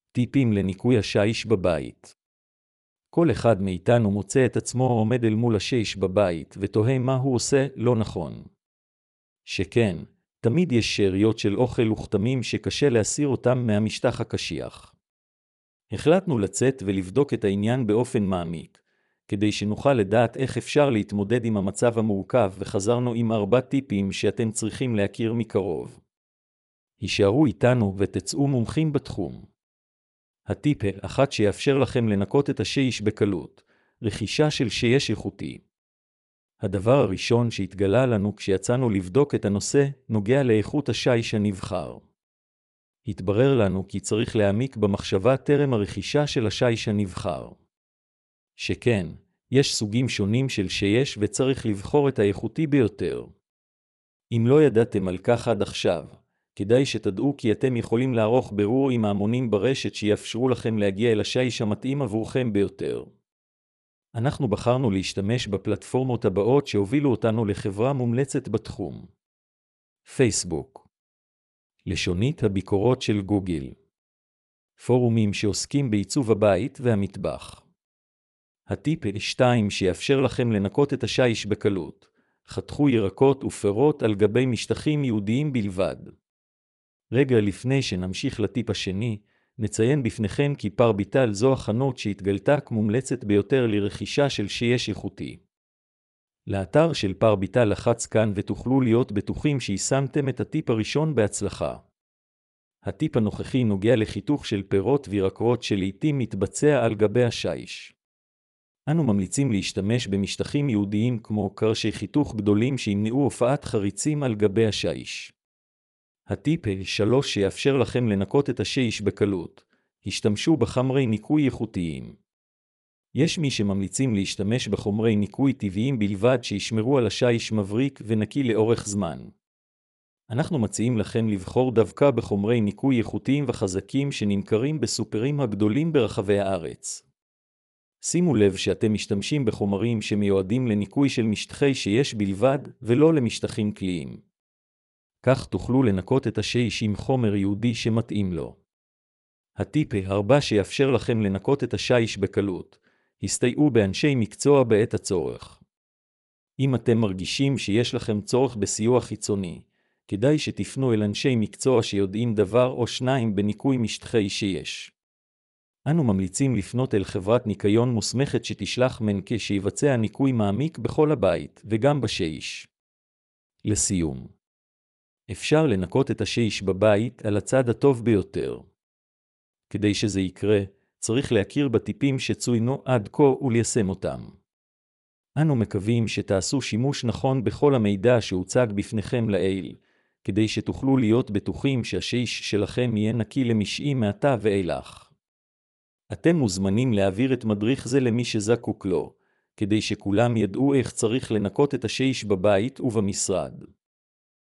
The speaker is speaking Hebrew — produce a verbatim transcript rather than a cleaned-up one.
טיפים לניקוי השיש בבית. כל אחד מאיתנו מוצא את עצמו עומד אל מול השיש בבית ותוהה מה הוא עושה לא נכון. שכן, תמיד יש שאריות של אוכל וכתמים שקשה להסיר אותם מהמשטח הקשיח. החלטנו לצאת ולבדוק את העניין באופן מעמיק, כדי שנוכל לדעת איך אפשר להתמודד עם המצב המורכב, וחזרנו עם ארבע טיפים שאתם צריכים להכיר מקרוב. הישארו איתנו ותצאו מומחים בתחום. הטיפ האחד שיאפשר לכם לנקות את השיש בקלות, רכישה של שיש איכותי. הדבר הראשון שהתגלה לנו כשיצאנו לבדוק את הנושא נוגע לאיכות השיש הנבחר. התברר לנו כי צריך להעמיק במחשבה טרם הרכישה של השיש הנבחר. שכן, יש סוגים שונים של שיש וצריך לבחור את האיכותי ביותר. אם לא ידעתם על כך עד עכשיו, כדאי שתדעו כי אתם יכולים לערוך בירור עם ההמונים ברשת שיאפשרו לכם להגיע אל השיש המתאים עבורכם ביותר. אנחנו בחרנו להשתמש בפלטפורמות הבאות שהובילו אותנו לחברה מומלצת בתחום. פייסבוק. לשונית הביקורות של גוגל. פורומים שעוסקים בעיצוב הבית והמטבח. הטיפ שתיים שיאפשר לכם לנקות את השיש בקלות. חתכו ירקות ופירות על גבי משטחים ייעודיים בלבד. רגע לפני שנמשיך לטיפ השני, נציין בפניכם כי פרביטל זו החנות שהתגלתה כמומלצת ביותר לרכישה של שיש איכותי. לאתר של פרביטל לחץ כאן ותוכלו להיות בטוחים שיישמתם את הטיפ הראשון בהצלחה. הטיפ הנוכחי נוגע לחיתוך של פירות וירקות שלעיתים מתבצע על גבי השיש. אנו ממליצים להשתמש במשטחים ייעודיים כמו קרשי חיתוך גדולים שימנעו הופעת חריצים על גבי השיש. הטיפ שלוש שיאפשר לכם לנקות את השיש בקלות, השתמשו בחומרי ניקוי איכותיים. יש מי שממליצים להשתמש בחומרי ניקוי טבעיים בלבד שישמרו על השיש מבריק ונקי לאורך זמן. אנחנו מציעים לכם לבחור דווקא בחומרי ניקוי איכותיים וחזקים שנמכרים בסופרים הגדולים ברחבי הארץ. שימו לב שאתם משתמשים בחומרים שמיועדים לניקוי של משטחי שיש בלבד ולא למשטחים כליים. כך תוכלו לנקות את השיש עם חומר ייעודי שמתאים לו. הטיפ ארבע שיאפשר לכם לנקות את השיש בקלות, הסתייעו באנשי מקצוע בעת הצורך. אם אתם מרגישים שיש לכם צורך בסיוע חיצוני, כדאי שתפנו אל אנשי מקצוע שיודעים דבר או שניים בניקוי משטחי שיש. אנו ממליצים לפנות אל חברת ניקיון מוסמכת שתשלח מנקה שיבצע ניקוי מעמיק בכל הבית וגם בשיש. לסיום, אפשר לנקות את השיש בבית על הצד הטוב ביותר. כדי שזה יקרה, צריך להכיר בטיפים שצוינו עד כה וליישם אותם. אנו מקווים שתעשו שימוש נכון בכל המידע שהוצג בפניכם לעיל, כדי שתוכלו להיות בטוחים שהשיש שלכם יהיה נקי למשעי מעתה ואילך. אתם מוזמנים להעביר את מדריך זה למי שזקוק לו, כדי שכולם ידעו איך צריך לנקות את השיש בבית ובמשרד.